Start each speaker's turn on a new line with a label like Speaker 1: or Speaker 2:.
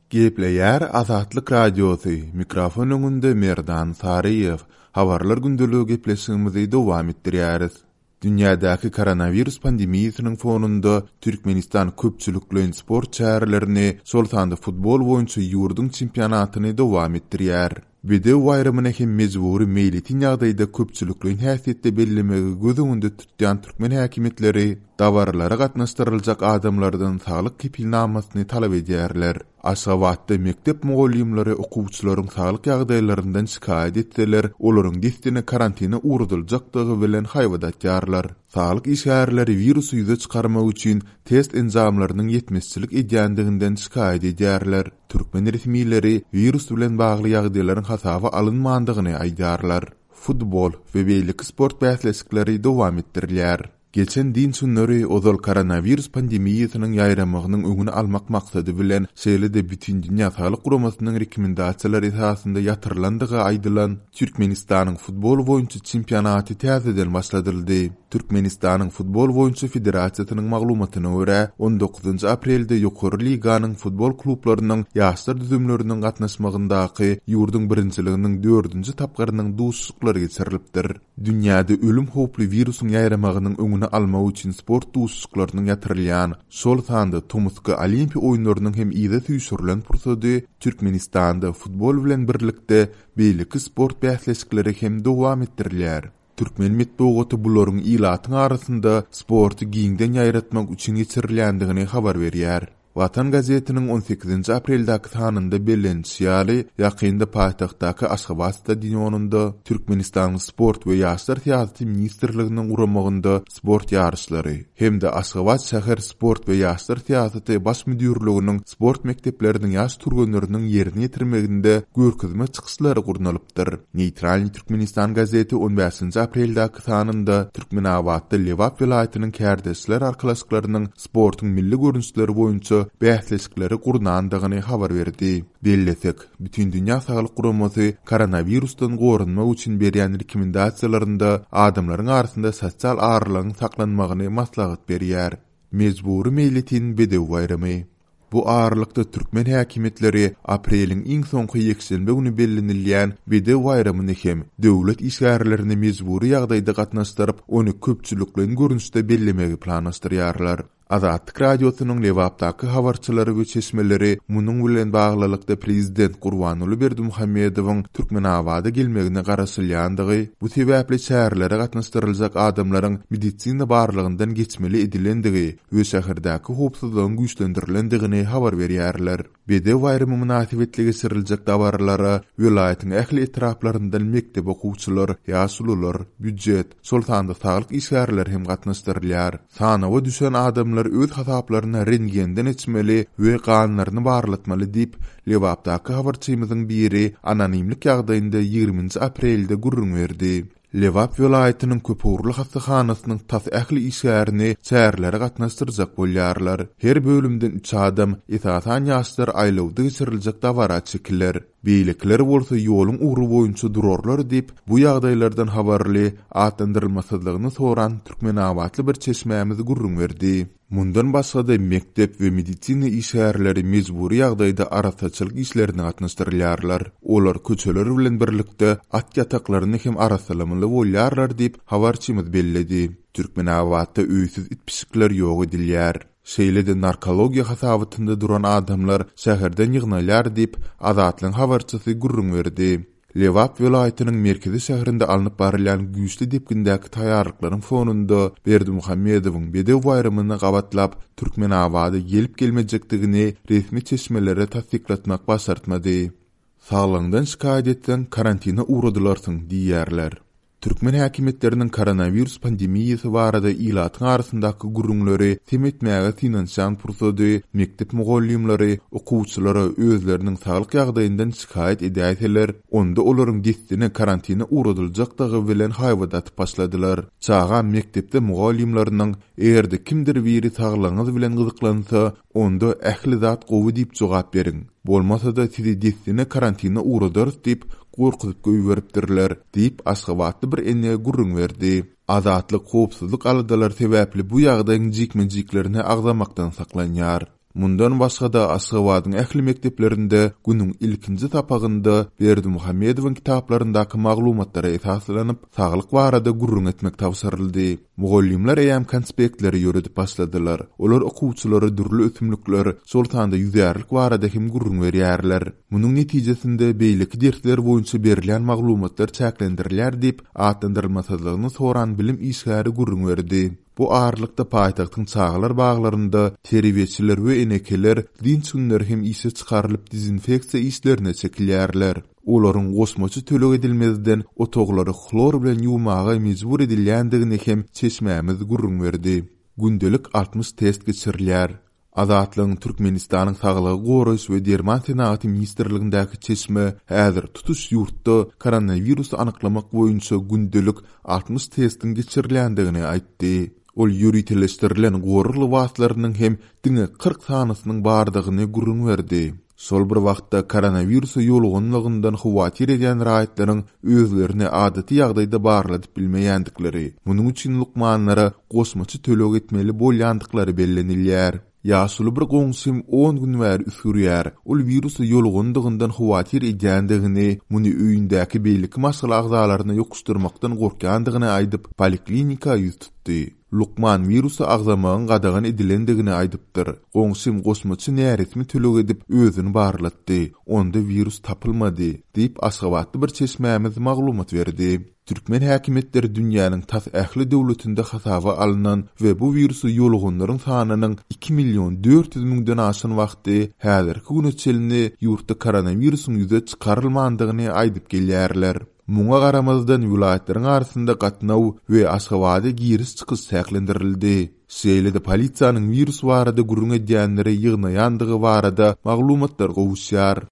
Speaker 1: Gepleyer Azatlyk Radiosu, mikrofon öňünde Merdan Sariyev, habarlar gündülügi gepleşigimizi dowam etdirýäris. Dünýädäki koronavirus pandemiýasynyň fonunda Türkmenistan köpçülikli sport çäherlerini soltanda futbol boýunça ýurdun çempionatyny dowam etdirýär. Video wayrymyna hem mezburi meýletin ýagdaýda köpçülikli häsiýetde bellemegi göz öňünde tutýan türkmen häkimetleri dawarlara gatnaşdyryljak adamlardan saglyk kepilnamasyny talap edýärler. Aşgabatda mektep mugallimleri okuwçylaryň saglyk ýagdaýlaryndan şikayet etseler, olaryň destine karantina uğrudyljakdygy bilen haýwadatýarlar. Saglyk işgärleri virusu ýüze çykarmak üçin test enzamlarynyň ýetmezçilik edýändiginden şikayet edýärler. Türkmen resmiýetleri virus bilen bagly ýagdaýlaryň hasaby alynmandygyny aýdarlar. Futbol we beýleki sport bäsleşikleri dowam etdirilýär. Geçen din sünleri ozal koronavirus pandemiýasynyň ýaýramagynyň öňüni almak maksady bilen şeýle-de bütün dünýä saglyk guramasynyň rekomendasiýalary esasynda ýatyrylandygy aýdylan Türkmenistanyň futbol boýunça çempionaty täzeden başladyldy. Türkmenistanyň futbol boýunça federasiýasynyň maglumatyna görä 19 aprelde ýokary liganyň futbol klublarynyň ýaşlar düzümleriniň gatnaşmagyndaky ýurdun birinçiliginiň 4-nji tapgarynyň duşsuklary geçirilipdir. Dünýäde ölüm hoply virusyň ýaýramagynyň öňüni almak üçin sport duşsuklarynyň ýatyrylýan şol sanda Tomska Olimpiýa oýunlarynyň hem ýyda süýsürilen pursady Türkmenistanda futbol bilen birlikde beýleki sport bäsleşikleri hem dowam etdirilýär. Türkmen medeniýeti bularyň ilatyň arasynda sporty giňden ýaýratmak üçin geçirilýändigini habar berýär. Vatan gazetiniň 18 apreldäki sanynda bellenýär, ýakynda paýtagtdaky Aşgabat stadionunda Türkmenistan sport we ýaşlar teatry ministrliginiň guramagynda sport ýarışlary hemde Aşgabat şäher sport we ýaşlar teatry baş müdürliginiň sport mekdepleriniň ýaş turganlarynyň ýerini ýetirmeginde görkezme çykyşlary gurnalypdyr. Neytral Türkmenistan gazeti 15 apreldäki sanynda Türkmenabadda Lewap vilayatynyň kärdeşler arkalaşyklarynyň sportyň milli görünüşleri boýunça bäsleşikleri gurnandygyny habar berdi. Bellesek, bütün dünýä saglyk guramasy koronavirusdan gorunmak üçin berýän rekomendasiýalarynda adamlaryň arasynda sosial aýrylygyň saklanmagyny maslahat berýär. Mezburi meýletin bedew bayramy. Bu aýrylykda türkmen häkimetleri apreliň iň soňky ýekşembe güni bellenilýän bedew bayramasyny hem döwlet işgärlerini mezburi ýagdaýda gatnaşdyryp, ony köpçülikli görünüşde bellemegi planlaşdyrýarlar. Azatlyk Radiosynyň Lewapdaky habarçylary we çeşmeleri munyň bilen baglylykda prezident Gurbanuly Berdimuhammedowyň Türkmenabada gelmegine garaşylýandygy, bu sebäple şäherlere gatnaşdyryljak adamlaryň medisina barlygyndan geçmeli edilendigi we şäherdäki howpsuzlygyň güýçlendirilendigi habar berýärler. Bedew bayramy münasibetli geçiriljek dawarlara vilayatyň ähli etraplaryndan mektep okuwçylary, ýaşlular, büdjet, soltanda saglyk işgärleri hem gatnaşdyrylýar. Sanawa düşen adamlar öz hasaplaryna rentgenden etmeli we ganlaryny barlatmaly diýip Lewapdaky habarçymyzyň biri anonimlik ýagdaýynda 20 aprelde gurrun berdi. Lewap vilayatynyň köpürli hastahanasynyň tas ähli işgärini çäherlere gatnaşdyrjak bolýarlar. Her bölümden 3 adam esasan ýaşlar aýlawda geçiriljek dawara çekiler. Beýlekler bolsa ýoluň uğru boýunça durarlar diýip bu ýagdaýlardan habarly atlandyrylmasyzlygyny soran Türkmenabatly bir çeşmämiz gurrun berdi. Mundan başga mektep we medisina işgärleri mezburi ýagdaýda arasaçylyk işlerini gatnaşdyrýarlar. Olar köçeler bilen birlikde at ýataklaryny hem arasalamly bolýarlar diýip habarçymyz belledi. Türkmenabatda öýsüz itpişikler ýok edilýär. Şeýle-de narkologiýa hasabatynda duran adamlar şäherden ýygnalýar diýip Azatlyň habarçysy gurrun berdi. Lewap vilayatynyň merkezi şäherinde alınıp barylýan güýçli depgindäki taýýarlyklaryň fonunda Berdimuhammedowyň bedew bayramasyny gabatlap Türkmenabada gelip gelmejekdigini resmi çeşmelere tasdiklatmak başartmady. Saglygyňdan şikayet etsen karantina uğradylarsyň diýýärler. Türkmen häkimetleriniň koronavirus pandemiýasy barada ilatyň arasyndaky gurrunlary temetmäge finansiýan pursady mektep mugallimleri, okuwçylary özleriniň saglyk ýagdaýyndan şikayet edýärler, onda olaryň destine karantina uğradyljakdygy bilen haýwadat başladylar. Çağa mektepde mugallimleriň egerde kimdir biri saglygyňyz bilen gyzyklansa, onda ähli zat gowy diýip jogap beriň. Bolmasa-da sizi destine karantina uğradar diýip gorkuzyp göýberipdirler diýip Aşgabatly bir enne gurrun berdi. Azatlyk howpsuzlyk aladalar sebäpli bu ýagdaýyň jikmenjiklerini agzamakdan saklanýar. Mundan başga da Aşgabatyň ähli mekdeplerinde günüň ilkinji tapagynda Berdimuhammedowyň kitaplaryndaky maglumatlara esaslanyp saglyk barada gurrun etmek tawsyryldy. Mugallimler eýäm konspektleri ýöredip başladylar. Olar okuwçylara dürli ötümlükler, sultanda ýüzärlik barada hem gurrun berýärler. Munyň netijesinde beýleki dersler boýunça berilen maglumatlar çäklendirilýär diýip atlandyrylmasalygyny soran bilim işgäri gurrun berdi. Bu ağırlıkta paýtagtyň çağlar bağlarında terbiýeçiler we enekeler din sünner hem ise çıkarılıp dezinfeksiya işlerine çekilýärler. Olaryň gosmaçy tölek edilmezden otoglary klor bilen ýuwmaga mejbur edilýändigine hem çeşmämiz gurrun berdi. Gündelik 60 test geçirilýär. Azatlygyň Türkmenistanyň saglygy goraýş we derman senaty ministrligindäki çeşme häzir tutuş ýurtda koronavirus anyklamak boýunça gündelik 60 testin geçirilýändigini aýtdy. Ol ýürütleşdirilen gorly wagtlarynyň hem diňe 40 sanasynyň bardygyny gurrun berdi. Sol bir wagtda koronavirus ýolgunlygyndan huwatir edýän raýatlaryň özlerini adaty ýagdaýda barladyp bilmeýändikleri, munyň üçin lukmanlara gosmaçy tölek etmeli bolýandyklary bellenilýär. Ýaşuly bir goňsym 10 gün bäri üsürýär. Ol virusy ýolgundygyndan huwatir edýändigini, muny öýündäki beýleki masaly agzalaryna ýokuşdurmakdan gorkandygyny aýdyp poliklinika ýüz tutdy. Lukman virusy agzamagyň gadagan edilendigini aýdypdyr. Goňsym gosmaçy näretmi tölek edip özüni barlatdy. Onda virus tapylmady diýip Aşgabatly bir çeşmämiz maglumat berdi. Türkmen häkimetleri dünýäniň tas ähli döwletinde hasaba alynan we bu virusy ýolgunlaryň sanynyň 2.400.000-den aşan wagty häzirki güne çelini ýurtda koronavirusyň ýüze çykarylmandygyny aýdyp gelýärler. Muňa garamazdan vilayatleriň arasynda gatnaw we Aşgabatda giris çykyş säklendirildi. Şeýle-de polisiýanyň virus barada gurrun edýänleri ýygnaýandygy barada maglumatlar gowuşýar.